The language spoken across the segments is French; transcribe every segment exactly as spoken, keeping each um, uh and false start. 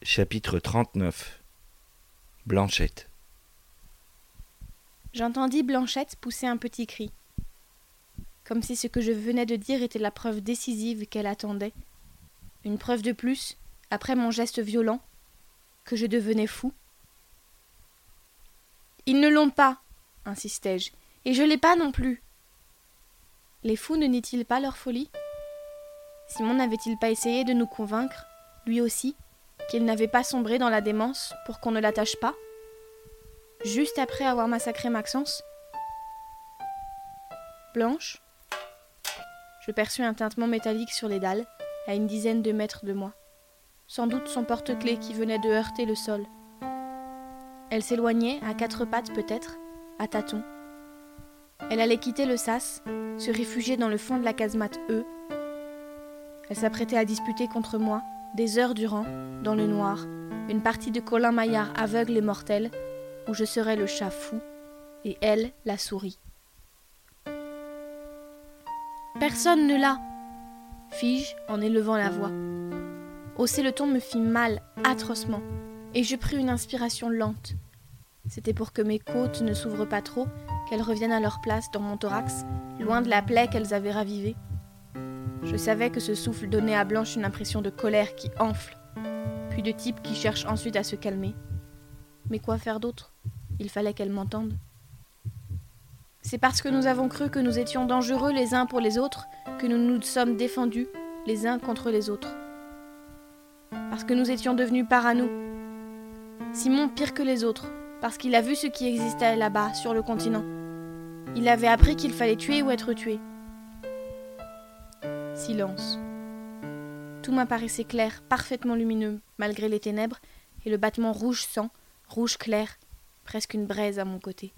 Chapitre trente-neuf. Blanchette. J'entendis Blanchette pousser un petit cri, comme si ce que je venais de dire était la preuve décisive qu'elle attendait, une preuve de plus, après mon geste violent, que je devenais fou. « Ils ne l'ont pas, insistai-je, et je l'ai pas non plus. » Les fous ne nient-ils pas leur folie ? Simon n'avait-il pas essayé de nous convaincre, lui aussi, qu'il n'avait pas sombré dans la démence pour qu'on ne l'attache pas, juste après avoir massacré Maxence ? Blanche ? Je perçus un tintement métallique sur les dalles, à une dizaine de mètres de moi. Sans doute son porte-clés qui venait de heurter le sol. Elle s'éloignait, à quatre pattes peut-être, à tâtons. Elle allait quitter le sas, se réfugier dans le fond de la casemate E. Elle s'apprêtait à disputer contre moi, des heures durant, dans le noir, une partie de Colin Maillard aveugle et mortel, où je serais le chat fou, et elle, la souris. « Personne ne l'a !» fis-je en élevant la voix. Hausser le ton me fit mal, atrocement, et je pris une inspiration lente. C'était pour que mes côtes ne s'ouvrent pas trop, qu'elles reviennent à leur place dans mon thorax, loin de la plaie qu'elles avaient ravivée. Je savais que ce souffle donnait à Blanche une impression de colère qui enfle, puis de type qui cherche ensuite à se calmer. Mais quoi faire d'autre ? Il fallait qu'elle m'entende. C'est parce que nous avons cru que nous étions dangereux les uns pour les autres que nous nous sommes défendus les uns contre les autres. Parce que nous étions devenus parano. Simon pire que les autres, parce qu'il a vu ce qui existait là-bas, sur le continent. Il avait appris qu'il fallait tuer ou être tué. Silence. Tout m'apparaissait clair, parfaitement lumineux, malgré les ténèbres, et le battement rouge sang, rouge clair, presque une braise à mon côté.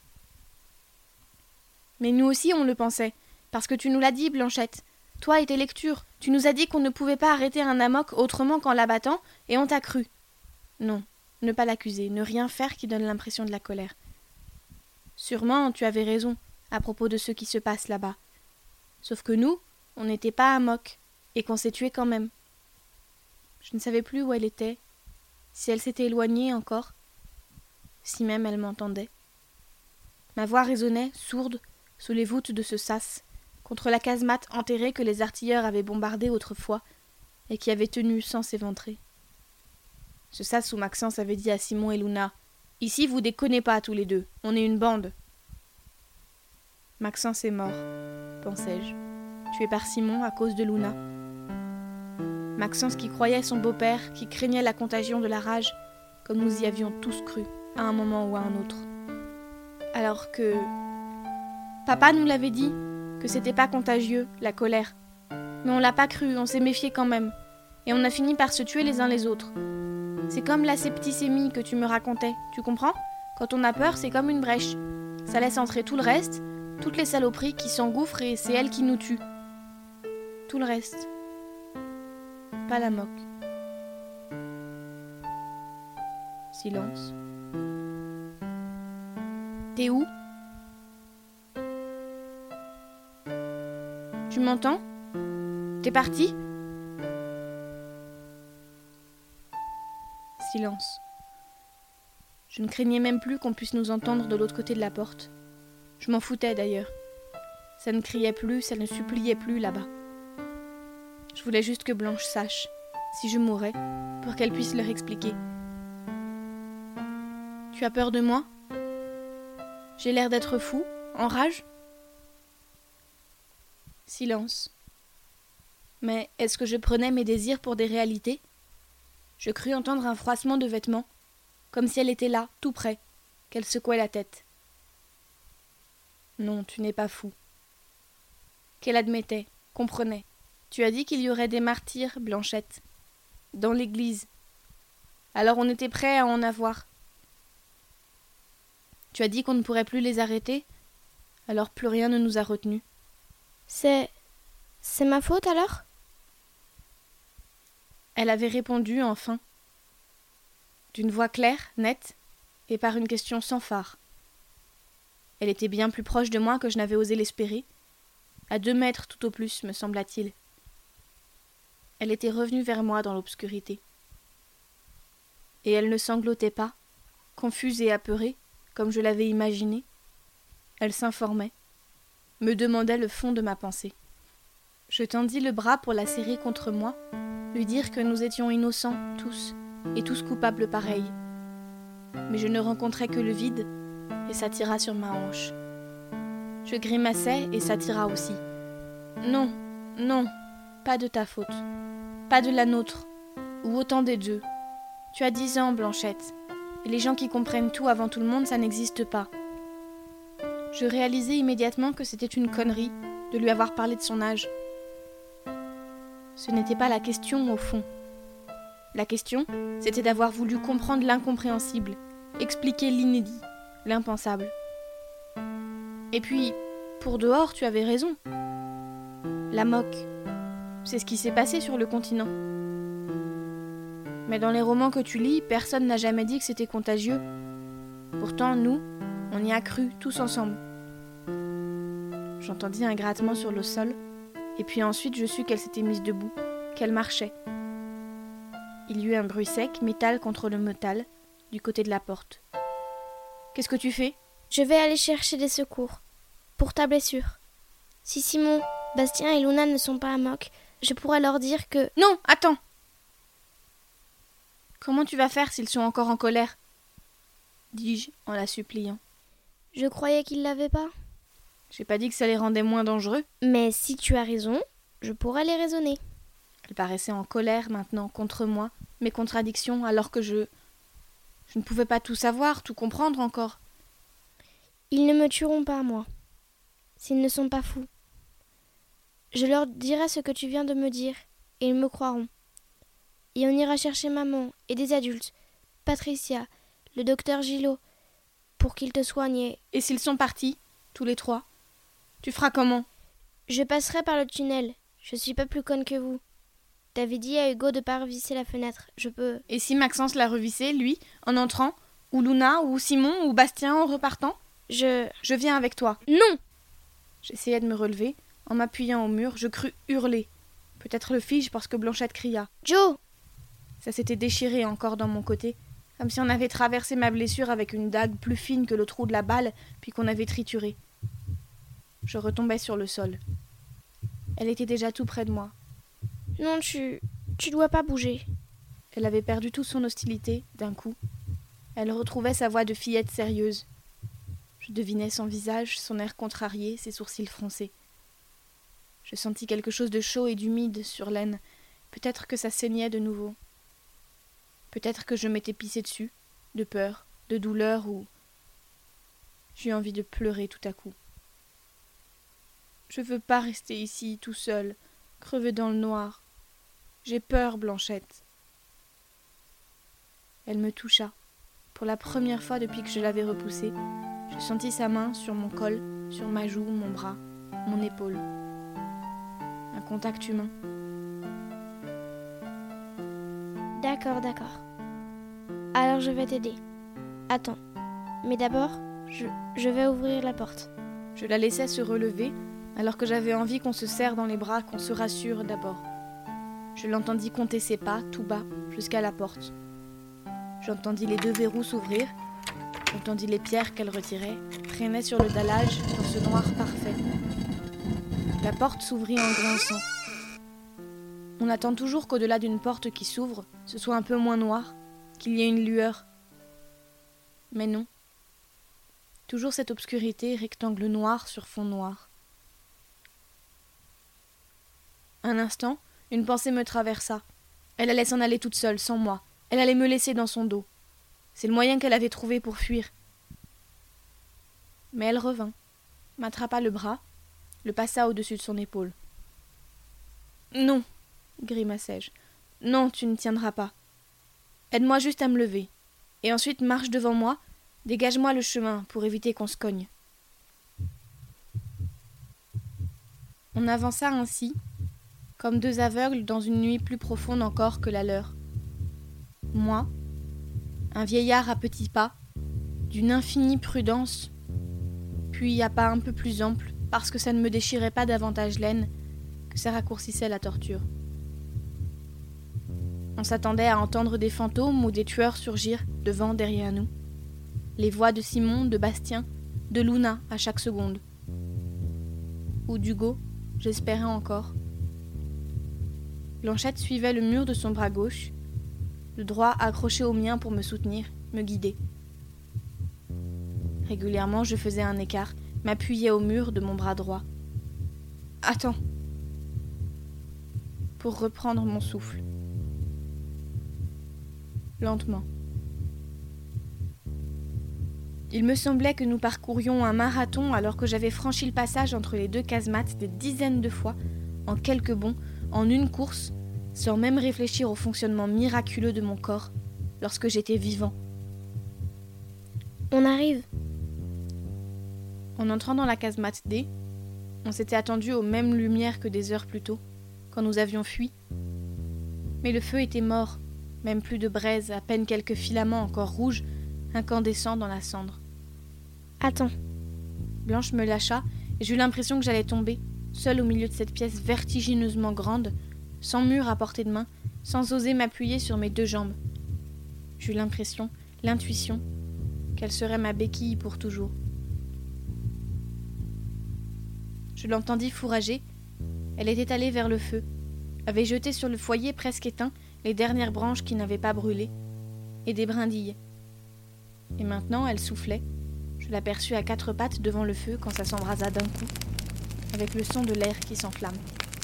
Mais nous aussi on le pensait, parce que tu nous l'as dit, Blanchette. Toi et tes lectures, tu nous as dit qu'on ne pouvait pas arrêter un amok autrement qu'en l'abattant, et on t'a cru. Non, ne pas l'accuser, ne rien faire qui donne l'impression de la colère. Sûrement, tu avais raison, à propos de ce qui se passe là-bas. Sauf que nous, on n'était pas amok, et qu'on s'est tués quand même. Je ne savais plus où elle était, si elle s'était éloignée encore, si même elle m'entendait. Ma voix résonnait, sourde, sous les voûtes de ce sas, contre la casemate enterrée que les artilleurs avaient bombardée autrefois, et qui avait tenu sans s'éventrer. Ce sas où Maxence avait dit à Simon et Luna « Ici, vous déconnez pas tous les deux, on est une bande. » Maxence est mort, pensai-je, tué par Simon à cause de Luna. Maxence qui croyait son beau-père, qui craignait la contagion de la rage, comme nous y avions tous cru, à un moment ou à un autre. Alors que... Papa nous l'avait dit, que c'était pas contagieux, la colère. Mais on l'a pas cru, on s'est méfié quand même. Et on a fini par se tuer les uns les autres. C'est comme la septicémie que tu me racontais, tu comprends ? Quand on a peur, c'est comme une brèche. Ça laisse entrer tout le reste, toutes les saloperies qui s'engouffrent et c'est elles qui nous tuent. Tout le reste. Pas la moque. Silence. T'es où ? Tu m'entends ? T'es parti ? Silence. Je ne craignais même plus qu'on puisse nous entendre de l'autre côté de la porte. Je m'en foutais d'ailleurs. Ça ne criait plus, ça ne suppliait plus là-bas. Je voulais juste que Blanche sache, si je mourais, pour qu'elle puisse leur expliquer. Tu as peur de moi ? J'ai l'air d'être fou, en rage ? Silence. Mais est-ce que je prenais mes désirs pour des réalités ? Je crus entendre un froissement de vêtements, comme si elle était là, tout près, qu'elle secouait la tête. Non, tu n'es pas fou. Qu'elle admettait, comprenait. Tu as dit qu'il y aurait des martyrs, Blanchette, dans l'église. Alors on était prêts à en avoir. Tu as dit qu'on ne pourrait plus les arrêter, alors plus rien ne nous a retenus. C'est... c'est ma faute alors ? Elle avait répondu enfin, d'une voix claire, nette, et par une question sans phare. Elle était bien plus proche de moi que je n'avais osé l'espérer, à deux mètres tout au plus, me sembla-t-il. Elle était revenue vers moi dans l'obscurité. et elle ne sanglotait pas, confuse et apeurée, comme je l'avais imaginé. Elle s'informait, me demandait le fond de ma pensée. Je tendis le bras pour la serrer contre moi, lui dire que nous étions innocents, tous, et tous coupables pareils. Mais je ne rencontrais que le vide, et ça tira sur ma hanche. Je grimaçai, et ça tira aussi. Non, non, pas de ta faute, pas de la nôtre, ou autant des deux. Tu as dix ans, Blanchette, et les gens qui comprennent tout avant tout le monde, ça n'existe pas. Je réalisai immédiatement que c'était une connerie de lui avoir parlé de son âge. Ce n'était pas la question au fond. La question, c'était d'avoir voulu comprendre l'incompréhensible, expliquer l'inédit, l'impensable. Et puis, pour dehors, tu avais raison. La moque, c'est ce qui s'est passé sur le continent. Mais dans les romans que tu lis, personne n'a jamais dit que c'était contagieux. Pourtant, nous, on y a cru, tous ensemble. J'entendis un grattement sur le sol, et puis ensuite je sus qu'elle s'était mise debout, qu'elle marchait. Il y eut un bruit sec, métal contre le métal, du côté de la porte. « Qu'est-ce que tu fais ?»« Je vais aller chercher des secours. Pour ta blessure. Si Simon, Bastien et Luna ne sont pas à Moque, je pourrais leur dire que... »« Non, attends !»« Comment tu vas faire s'ils sont encore en colère ?» dis-je en la suppliant. « Je croyais qu'ils l'avaient pas. » J'ai pas dit que ça les rendait moins dangereux. Mais si tu as raison, je pourrais les raisonner. Elle paraissait en colère maintenant contre moi, mes contradictions, alors que je... Je ne pouvais pas tout savoir, tout comprendre encore. Ils ne me tueront pas, moi, s'ils ne sont pas fous. Je leur dirai ce que tu viens de me dire, et ils me croiront. Et on ira chercher maman et des adultes, Patricia, le docteur Gillot, pour qu'ils te soignent et... Et s'ils sont partis, tous les trois, tu feras comment ? Je passerai par le tunnel. Je suis pas plus conne que vous. T'avais dit à Hugo de pas revisser la fenêtre. Je peux... Et si Maxence l'a revissé, lui, en entrant ? Ou Luna, ou Simon, ou Bastien en repartant ? Je... Je viens avec toi. Non ! J'essayais de me relever. En m'appuyant au mur, je crus hurler. Peut-être le fige parce que Blanchette cria. « Joe !» Ça s'était déchiré encore dans mon côté, comme si on avait traversé ma blessure avec une dague plus fine que le trou de la balle, puis qu'on avait trituré. Je retombais sur le sol. Elle était déjà tout près de moi. « Non, tu... tu dois pas bouger. » Elle avait perdu toute son hostilité, d'un coup. Elle retrouvait sa voix de fillette sérieuse. Je devinais son visage, son air contrarié, ses sourcils froncés. Je sentis quelque chose de chaud et d'humide sur l'aine. Peut-être que ça saignait de nouveau. Peut-être que je m'étais pissé dessus, de peur, de douleur ou... J'eus envie de pleurer tout à coup. Je veux pas rester ici, tout seul, crever dans le noir. J'ai peur, Blanchette. Elle me toucha. Pour la première fois depuis que je l'avais repoussée, je sentis sa main sur mon col, sur ma joue, mon bras, mon épaule. Un contact humain. D'accord, d'accord. Alors je vais t'aider. Attends. Mais d'abord, je, je vais ouvrir la porte. Je la laissais se relever, alors que j'avais envie qu'on se serre dans les bras, qu'on se rassure d'abord. Je l'entendis compter ses pas, tout bas, jusqu'à la porte. J'entendis les deux verrous s'ouvrir, j'entendis les pierres qu'elle retirait, traînaient sur le dallage dans ce noir parfait. La porte s'ouvrit en grinçant. On attend toujours qu'au-delà d'une porte qui s'ouvre, ce soit un peu moins noir, qu'il y ait une lueur. Mais non. Toujours cette obscurité, rectangle noir sur fond noir. Un instant, une pensée me traversa. Elle allait s'en aller toute seule, sans moi. Elle allait me laisser dans son dos. C'est le moyen qu'elle avait trouvé pour fuir. Mais elle revint, m'attrapa le bras, le passa au-dessus de son épaule. « Non !» grimaçai-je. « Non, tu ne tiendras pas. Aide-moi juste à me lever. Et ensuite marche devant moi, dégage-moi le chemin pour éviter qu'on se cogne. » On avança ainsi, comme deux aveugles dans une nuit plus profonde encore que la leur. Moi, un vieillard à petits pas, d'une infinie prudence, puis à pas un peu plus ample, parce que ça ne me déchirait pas davantage l'aine, que ça raccourcissait la torture. On s'attendait à entendre des fantômes ou des tueurs surgir devant, derrière nous. Les voix de Simon, de Bastien, de Luna à chaque seconde. Ou d'Hugo, j'espérais encore. Blanchette suivait le mur de son bras gauche, le droit accroché au mien pour me soutenir, me guider. Régulièrement, je faisais un écart, m'appuyais au mur de mon bras droit. Attends. Pour reprendre mon souffle. Lentement. Il me semblait que nous parcourions un marathon alors que j'avais franchi le passage entre les deux casemates des dizaines de fois, en quelques bonds, en une course, sans même réfléchir au fonctionnement miraculeux de mon corps, lorsque j'étais vivant. On arrive. En entrant dans la casemate D, on s'était attendu aux mêmes lumières que des heures plus tôt, quand nous avions fui. Mais le feu était mort, même plus de braise, à peine quelques filaments encore rouges, incandescents dans la cendre. Attends. Blanche me lâcha, et j'eus l'impression que j'allais tomber, seule au milieu de cette pièce vertigineusement grande, sans mur à portée de main, sans oser m'appuyer sur mes deux jambes. J'eus l'impression, l'intuition, qu'elle serait ma béquille pour toujours. Je l'entendis fourrager. Elle était allée vers le feu, avait jeté sur le foyer presque éteint les dernières branches qui n'avaient pas brûlé, et des brindilles. Et maintenant, elle soufflait. Je l'aperçus à quatre pattes devant le feu quand ça s'embrasa d'un coup, avec le son de l'air qui s'enflamme.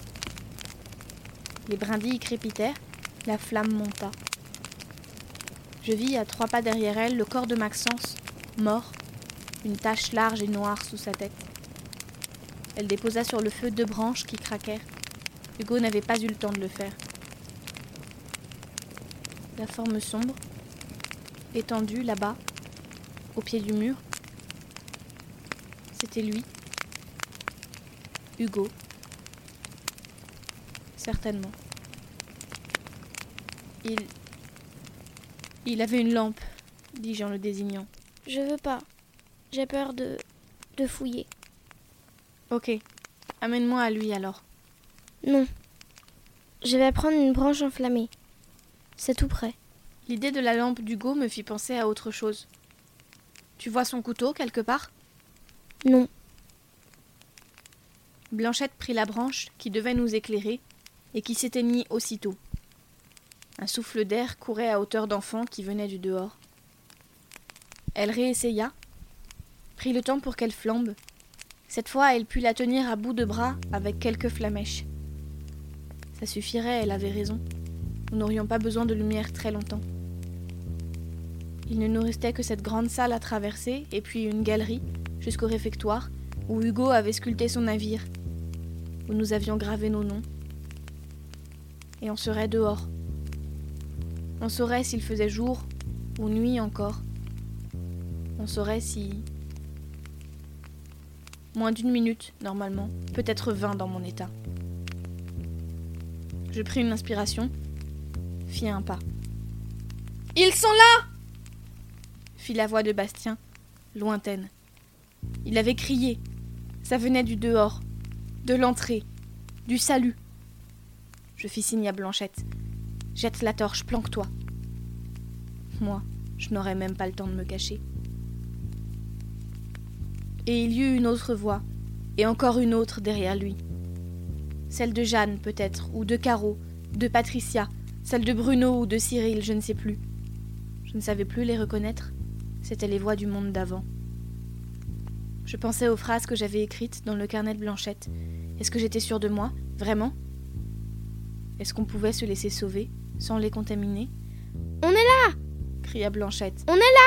Les brindilles crépitèrent, la flamme monta. Je vis à trois pas derrière elle le corps de Maxence, mort, une tache large et noire sous sa tête. Elle déposa sur le feu deux branches qui craquèrent. Hugo n'avait pas eu le temps de le faire. La forme sombre, étendue là-bas, au pied du mur, c'était lui. Hugo. Certainement. Il... Il avait une lampe, dis-je en le désignant. Je veux pas. J'ai peur de... de fouiller. Ok. Amène-moi à lui alors. Non. Je vais prendre une branche enflammée. C'est tout près. L'idée de la lampe d'Hugo me fit penser à autre chose. Tu vois son couteau quelque part ? Non. Blanchette prit la branche qui devait nous éclairer et qui s'éteignit aussitôt. Un souffle d'air courait à hauteur d'enfant qui venait du dehors. Elle réessaya, prit le temps pour qu'elle flambe. Cette fois, elle put la tenir à bout de bras avec quelques flamèches. Ça suffirait, elle avait raison. Nous n'aurions pas besoin de lumière très longtemps. Il ne nous restait que cette grande salle à traverser et puis une galerie jusqu'au réfectoire où Hugo avait sculpté son navire, où nous avions gravé nos noms. Et on serait dehors. On saurait s'il faisait jour ou nuit encore. On saurait si... Moins d'une minute, normalement, peut-être vingt dans mon état. Je pris une inspiration, fis un pas. « Ils sont là !» fit la voix de Bastien, lointaine. Il avait crié. Ça venait du dehors, de l'entrée, du salut. Je fis signe à Blanchette. « Jette la torche, planque-toi. » Moi, je n'aurais même pas le temps de me cacher. Et il y eut une autre voix, et encore une autre derrière lui. Celle de Jeanne, peut-être, ou de Caro, de Patricia, celle de Bruno ou de Cyril, je ne sais plus. Je ne savais plus les reconnaître, c'étaient les voix du monde d'avant. Je pensais aux phrases que j'avais écrites dans le carnet de Blanchette. Est-ce que j'étais sûre de moi, vraiment ? Est-ce qu'on pouvait se laisser sauver, sans les contaminer ? On est là ! Cria Blanchette. On est là !